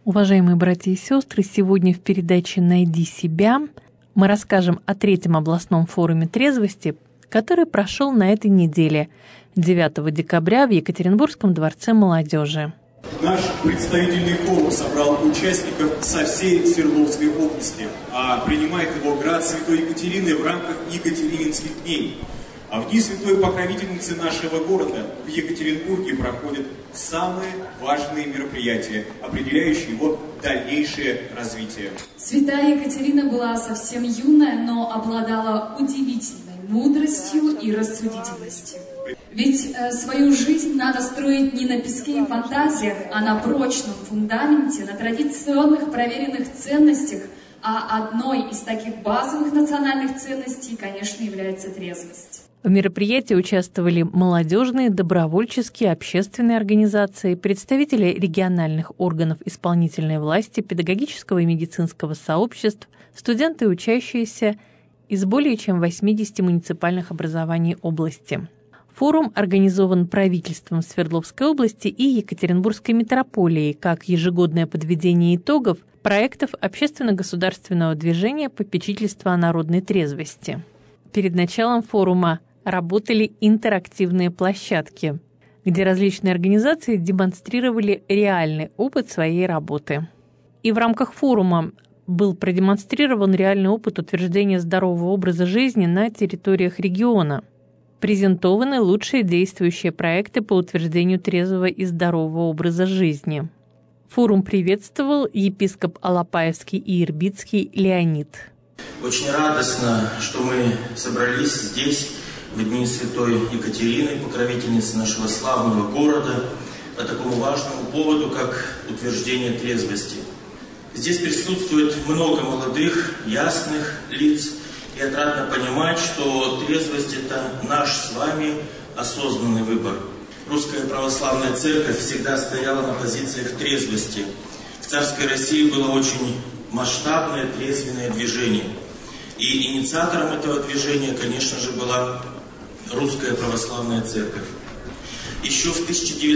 Уважаемые братья и сестры, сегодня в передаче «Найди себя» мы расскажем о третьем областном форуме трезвости, который прошел на этой неделе, 9 декабря в Екатеринбургском дворце молодежи. Наш представительный форум собрал участников со всей Свердловской области, а принимает его град Святой Екатерины в рамках Екатерининских дней. А в дни святой покровительницы нашего города в Екатеринбурге проходят самые важные мероприятия, определяющие его дальнейшее развитие. Святая Екатерина была совсем юная, но обладала удивительной мудростью и рассудительностью. Ведь свою жизнь надо строить не на песке и фантазиях, а на прочном фундаменте, на традиционных проверенных ценностях, а одной из таких базовых национальных ценностей, конечно, является трезвость. В мероприятии участвовали молодежные, добровольческие, общественные организации, представители региональных органов исполнительной власти, педагогического и медицинского сообществ, студенты и учащиеся из более чем 80 муниципальных образований области. Форум организован правительством Свердловской области и Екатеринбургской метрополией как ежегодное подведение итогов проектов общественно-государственного движения попечительства о народной трезвости. Перед началом форума работали интерактивные площадки, где различные организации демонстрировали реальный опыт своей работы. И в рамках форума был продемонстрирован реальный опыт утверждения здорового образа жизни на территориях региона. Презентованы лучшие действующие проекты по утверждению трезвого и здорового образа жизни. Форум приветствовал епископ Алапаевский и Ирбитский Леонид. Очень радостно, что мы собрались здесь в дни святой Екатерины, покровительницы нашего славного города, по такому важному поводу, как утверждение трезвости. Здесь присутствует много молодых, ясных лиц, и отрадно понимать, что трезвость – это наш с вами осознанный выбор. Русская православная церковь всегда стояла на позициях трезвости. В царской России было очень масштабное трезвенное движение. И инициатором этого движения, конечно же, была Русская православная церковь. Еще в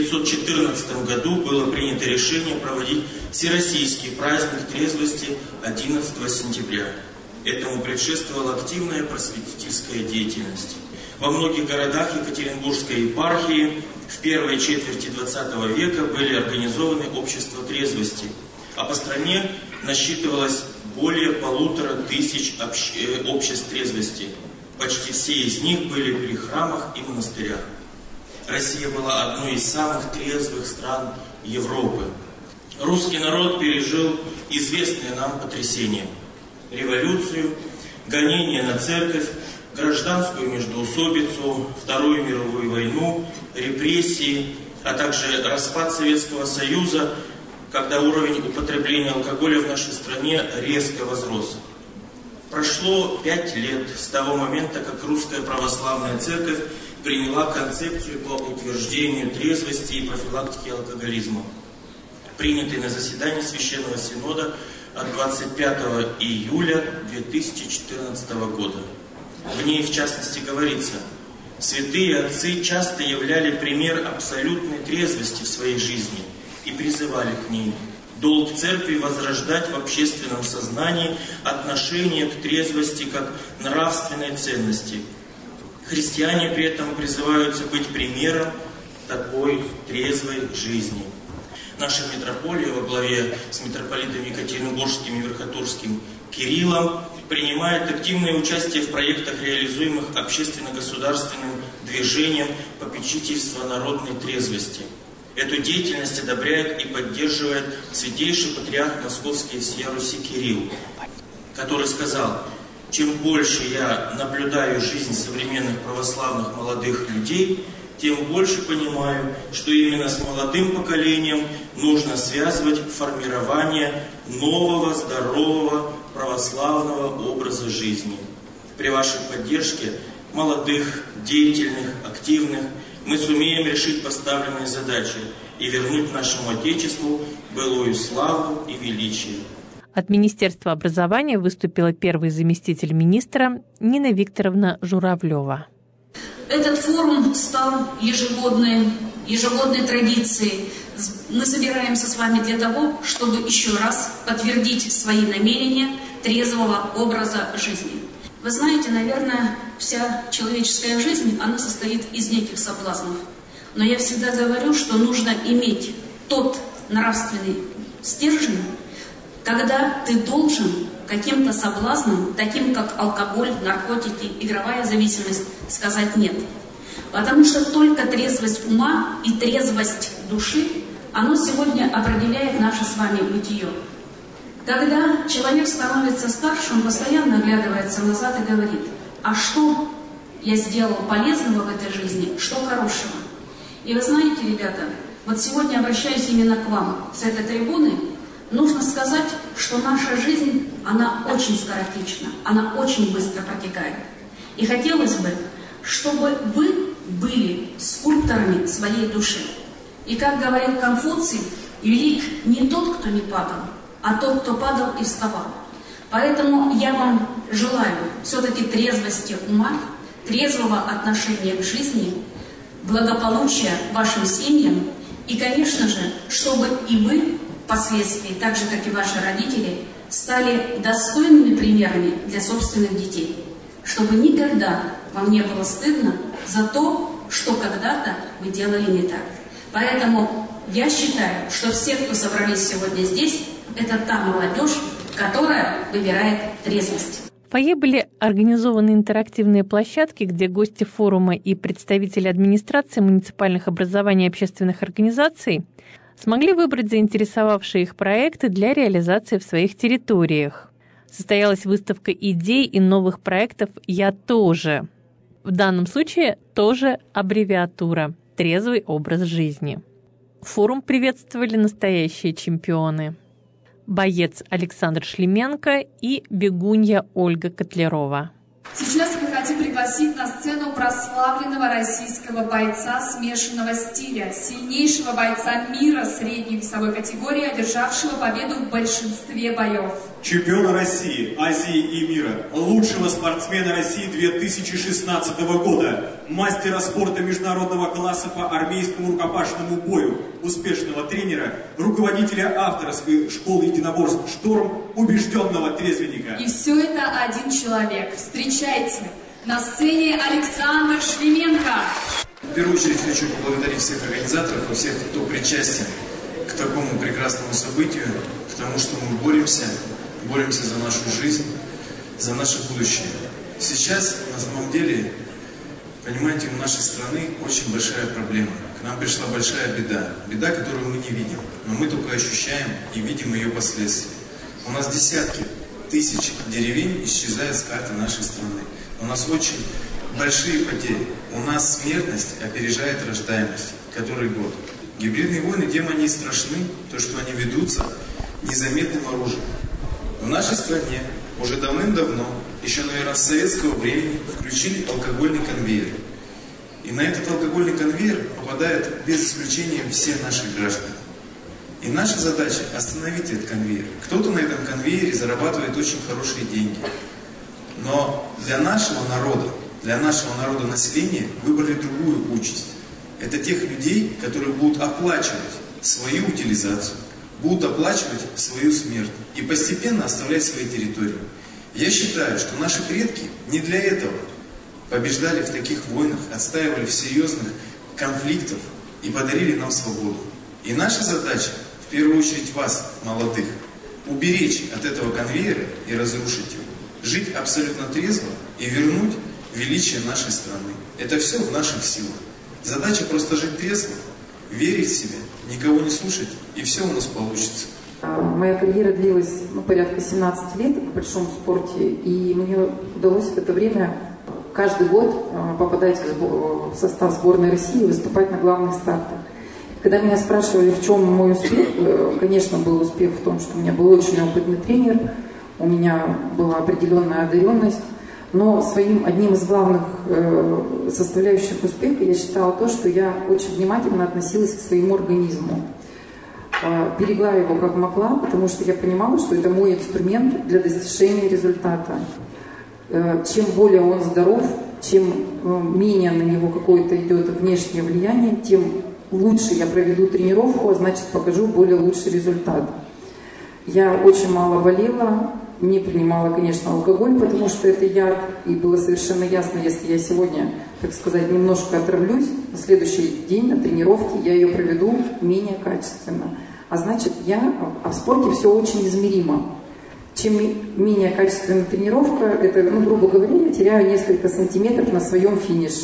1914 году было принято решение проводить всероссийский праздник трезвости 11 сентября. Этому предшествовала активная просветительская деятельность. Во многих городах Екатеринбургской епархии в первой четверти XX века были организованы общества трезвости, а по стране насчитывалось более 1500 обществ трезвости. Почти все из них были при храмах и монастырях. Россия была одной из самых трезвых стран Европы. Русский народ пережил известные нам потрясения: революцию, гонения на церковь, гражданскую междоусобицу, Вторую мировую войну, репрессии, а также распад Советского Союза, когда уровень употребления алкоголя в нашей стране резко возрос. Прошло 5 лет с того момента, как Русская православная церковь приняла концепцию по утверждению трезвости и профилактики алкоголизма, принятый на заседании Священного Синода от 25 июля 2014 года. В ней, в частности, говорится: святые отцы часто являли пример абсолютной трезвости в своей жизни и призывали к ней. Долг церкви возрождать в общественном сознании отношение к трезвости как нравственной ценности. Христиане при этом призываются быть примером такой трезвой жизни. Наша митрополия во главе с митрополитом Екатеринбургским и Верхотурским Кириллом принимает активное участие в проектах, реализуемых общественно-государственным движением попечительства народной трезвости. Эту деятельность одобряет и поддерживает святейший патриарх Московский и всея Руси Кирилл, который сказал: чем больше я наблюдаю жизнь современных православных молодых людей, тем больше понимаю, что именно с молодым поколением нужно связывать формирование нового, здорового, православного образа жизни. При вашей поддержке молодых, деятельных, активных мы сумеем решить поставленные задачи и вернуть нашему Отечеству былую славу и величие. От Министерства образования выступила первый заместитель министра Нина Викторовна Журавлева. Этот форум стал ежегодной традицией мы собираемся с вами для того, чтобы еще раз подтвердить свои намерения трезвого образа жизни. Вы знаете, наверное, вся человеческая жизнь, она состоит из неких соблазнов. Но я всегда говорю, что нужно иметь тот нравственный стержень, когда ты должен каким-то соблазнам, таким как алкоголь, наркотики, игровая зависимость, сказать «нет». Потому что только трезвость ума и трезвость души, оно сегодня определяет наше с вами бытие. Когда человек становится старше, он постоянно оглядывается назад и говорит: а что я сделал полезного в этой жизни, что хорошего? И вы знаете, ребята, вот сегодня обращаюсь именно к вам с этой трибуны. Нужно сказать, что наша жизнь, она очень скоротечна, она очень быстро протекает. И хотелось бы, чтобы вы были скульпторами своей души. И как говорил Конфуций, велик не тот, кто не падал, а тот, кто падал и вставал. Поэтому я вам желаю все-таки трезвости ума, трезвого отношения к жизни, благополучия вашим семьям и, конечно же, чтобы и вы впоследствии, так же, как и ваши родители, стали достойными примерами для собственных детей, чтобы никогда вам не было стыдно за то, что когда-то вы делали не так. Поэтому я считаю, что все, кто собрались сегодня здесь, это та молодежь, которая выбирает трезвость. В фойе были организованы интерактивные площадки, где гости форума и представители администрации муниципальных образований и общественных организаций смогли выбрать заинтересовавшие их проекты для реализации в своих территориях. Состоялась выставка идей и новых проектов «Я тоже». В данном случае тоже аббревиатура «Трезвый образ жизни». Форум приветствовали настоящие чемпионы: боец Александр Шлеменко и бегунья Ольга Котлярова. Сейчас мы хотим пригласить на сцену прославленного российского бойца смешанного стиля, сильнейшего бойца мира средней весовой категории, одержавшего победу в большинстве боев. Чемпиона России, Азии и мира, лучшего спортсмена России 2016 года, мастера спорта международного класса по армейскому рукопашному бою, успешного тренера, руководителя авторской школы единоборств «Шторм», убежденного трезвенника. И все это один человек. Встречайте, на сцене Александр Шлеменко. В первую очередь хочу поблагодарить всех организаторов и всех, кто причастен к такому прекрасному событию, потому что мы боремся за нашу жизнь, за наше будущее. Сейчас, на самом деле, понимаете, у нашей страны очень большая проблема. К нам пришла большая беда. Беда, которую мы не видим, но мы только ощущаем и видим ее последствия. У нас десятки тысяч деревень исчезают с карты нашей страны. У нас очень большие потери. У нас смертность опережает рождаемость, который год. Гибридные войны, тем они страшны, то, что они ведутся незаметным оружием. В нашей стране уже давным-давно, еще, наверное, с советского времени, включили алкогольный конвейер. И на этот алкогольный конвейер попадают без исключения все наши граждане. И наша задача остановить этот конвейер. Кто-то на этом конвейере зарабатывает очень хорошие деньги. Но для нашего народа населения выбрали другую участь. Это тех людей, которые будут оплачивать свою утилизацию, будут оплачивать свою смерть и постепенно оставлять свои территории. Я считаю, что наши предки не для этого побеждали в таких войнах, отстаивали в серьезных конфликтах и подарили нам свободу. И наша задача, в первую очередь вас, молодых, уберечь от этого конвейера и разрушить его. Жить абсолютно трезво и вернуть величие нашей страны. Это все в наших силах. Задача просто жить трезво, верить в себя, никого не слушать, и все у нас получится. Моя карьера длилась порядка 17 лет в большом спорте, и мне удалось в это время каждый год попадать в состав сборной России и выступать на главных стартах. Когда меня спрашивали, в чем мой успех, конечно, был успех в том, что у меня был очень опытный тренер, у меня была определенная одаренность, но своим одним из главных составляющих успеха я считала то, что я очень внимательно относилась к своему организму. Берегла его как могла, потому что я понимала, что это мой инструмент для достижения результата. Чем более он здоров, чем менее на него какое-то идет внешнее влияние, тем лучше я проведу тренировку, а значит покажу более лучший результат. Я очень мало болела, не принимала, конечно, алкоголь, потому что это яд, и было совершенно ясно, если я сегодня, так сказать, немножко отравлюсь, на следующий день на тренировке я ее проведу менее качественно. А значит, в спорте все очень измеримо. Чем менее качественная тренировка, это, грубо говоря, я теряю несколько сантиметров на своем финише.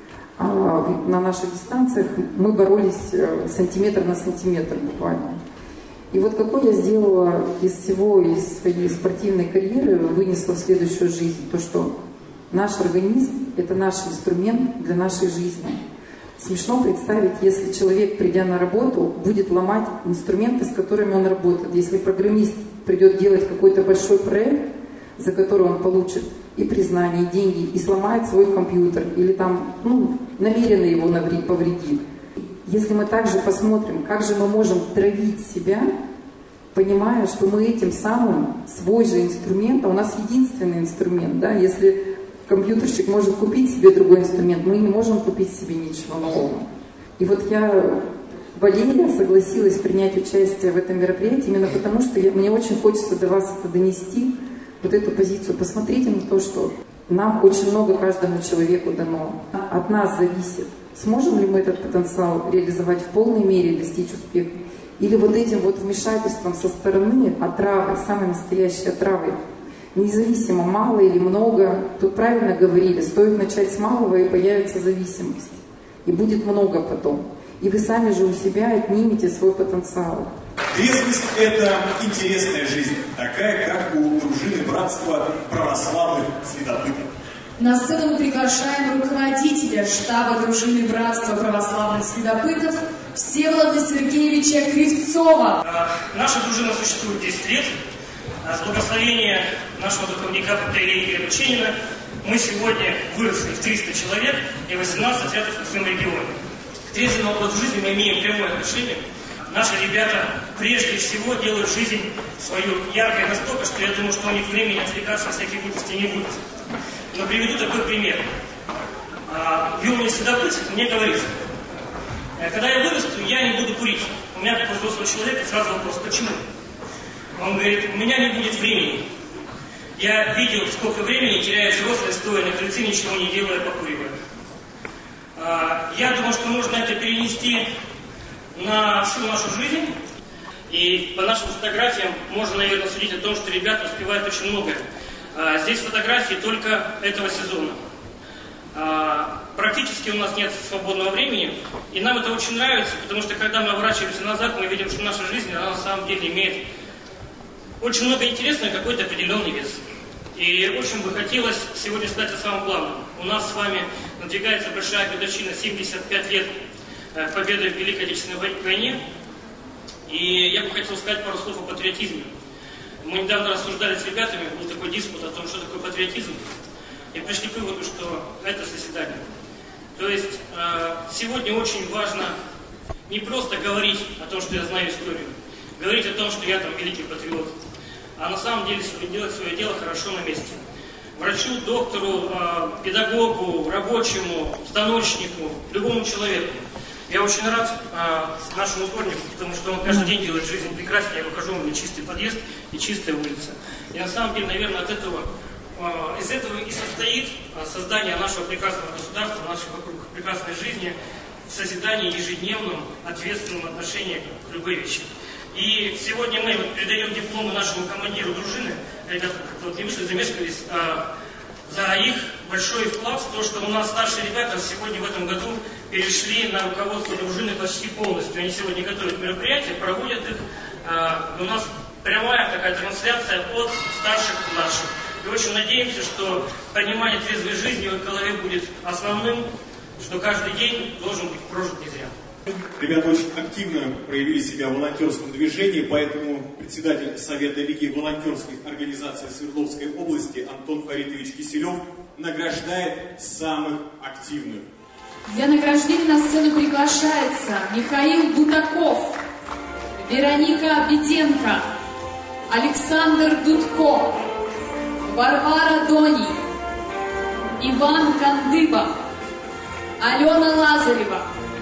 А на наших дистанциях мы боролись сантиметр на сантиметр буквально. И вот какой я сделала из своей спортивной карьеры, вынесла в следующую жизнь, то, что наш организм – это наш инструмент для нашей жизни. Смешно представить, если человек, придя на работу, будет ломать инструменты, с которыми он работает. Если программист придет делать какой-то большой проект, за который он получит и признание, и деньги, и сломает свой компьютер, или там, намеренно его повредит. Если мы также посмотрим, как же мы можем травить себя, понимая, что мы этим самым свой же инструмент, а у нас единственный инструмент, да, если компьютерщик может купить себе другой инструмент, мы не можем купить себе ничего нового. И вот я, Валерия, согласилась принять участие в этом мероприятии именно потому, что мне очень хочется до вас это донести, вот эту позицию. Посмотрите на то, что нам очень много каждому человеку дано. От нас зависит, сможем ли мы этот потенциал реализовать в полной мере, достичь успеха, или вот этим вот вмешательством со стороны, отравой, самой настоящей отравой, независимо, мало или много, тут правильно говорили, стоит начать с малого, и появится зависимость. И будет много потом. И вы сами же у себя отнимете свой потенциал. Трезвость – это интересная жизнь, такая, как у дружины братства православных следопытов. На сцену мы приглашаем руководителя штаба дружины братства православных следопытов Всеволода Сергеевича Кривцова. Наша дружина существует 10 лет. С благословения нашего духовника протоиерея Игоря Бочинина мы сегодня выросли в 300 человек и 18 отрядов в своем регионе. К трезвому образу жизни мы имеем прямое отношение. Наши ребята прежде всего делают жизнь свою яркой настолько, что я думаю, что у них времени отвлекаться от всяких глупостей не будет. Но приведу такой пример. Юный следопыт мне говорит: когда я вырасту, я не буду курить. У меня, как у взрослого человека, сразу вопрос: почему? Он говорит: у меня не будет времени. Я видел, сколько времени теряет взрослый, стоя на крыльце, ничего не делая, покуривая. Я думаю, что нужно это перенести на всю нашу жизнь. И по нашим фотографиям можно, наверное, судить о том, что ребята успевают очень многое. Здесь фотографии только этого сезона. Практически у нас нет свободного времени, и нам это очень нравится, потому что когда мы оборачиваемся назад, мы видим, что наша жизнь, она на самом деле имеет очень много интересного и какой-то определенный вес. И очень бы хотелось сегодня сказать о самом главном. У нас с вами надвигается большая годовщина, 75 лет победы в Великой Отечественной войне. И я бы хотел сказать пару слов о патриотизме. Мы недавно рассуждали с ребятами, был такой диспут о том, что такое патриотизм. И пришли к выводу, что это созидание. То есть сегодня очень важно не просто говорить о том, что я знаю историю, говорить о том, что я там великий патриот, а на самом деле делать свое дело хорошо на месте. Врачу, доктору, педагогу, рабочему, станочнику, любому человеку. Я очень рад нашему дворнику, потому что он каждый день делает жизнь прекраснее. Я выхожу, у меня чистый подъезд и чистая улица. И на самом деле, наверное, из этого и состоит создание нашего прекрасного государства, нашей вокруг прекрасной жизни, в созидании ежедневном, ответственном отношении к любой вещи. И сегодня мы передаем дипломы нашему командиру дружины, ребята как-то не вышли, замешкались, за их большой вклад в то, что у нас старшие ребята сегодня в этом году перешли на руководство дружины почти полностью. Они сегодня готовят мероприятия, проводят их. У нас прямая такая трансляция от старших к младшим. И очень надеемся, что понимание трезвой жизни в голове будет основным, что каждый день должен быть прожит не зря. Ребята очень активно проявили себя в волонтерском движении, поэтому председатель Совета Лиги волонтерских организаций Свердловской области Антон Фаритович Киселев награждает самых активных. Для награждения на сцену приглашается Михаил Бутаков, Вероника Беденко, Александр Дудко, Варвара Дони, Иван Кандыба, Алена Лазарева,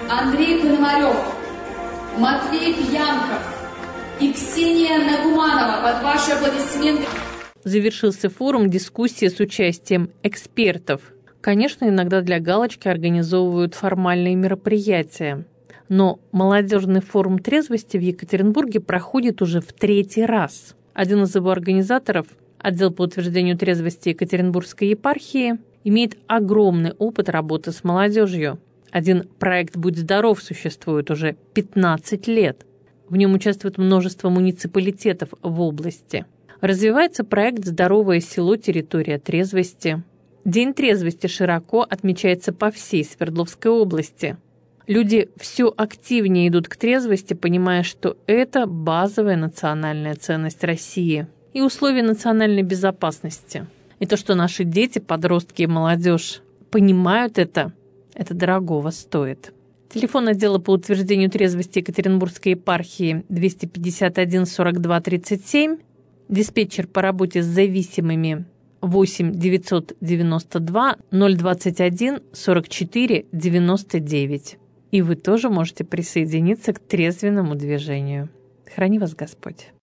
Андрей Пономарев, Матвей Пьянков и Ксения Нагуманова. Под ваши аплодисменты. Завершился форум дискуссии с участием экспертов. Конечно, иногда для галочки организовывают формальные мероприятия. Но молодежный форум трезвости в Екатеринбурге проходит уже в 3-й раз. Один из его организаторов, отдел по утверждению трезвости Екатеринбургской епархии, имеет огромный опыт работы с молодежью. Один проект «Будь здоров» существует уже 15 лет. В нем участвует множество муниципалитетов в области. Развивается проект «Здоровое село. Территория трезвости». День трезвости широко отмечается по всей Свердловской области. Люди все активнее идут к трезвости, понимая, что это базовая национальная ценность России и условия национальной безопасности. И то, что наши дети, подростки и молодежь понимают это дорогого стоит. Телефон отдела по утверждению трезвости Екатеринбургской епархии 251 42 37, диспетчер по работе с зависимыми 8 992 021 44 99. И вы тоже можете присоединиться к трезвенному движению. Храни вас Господь!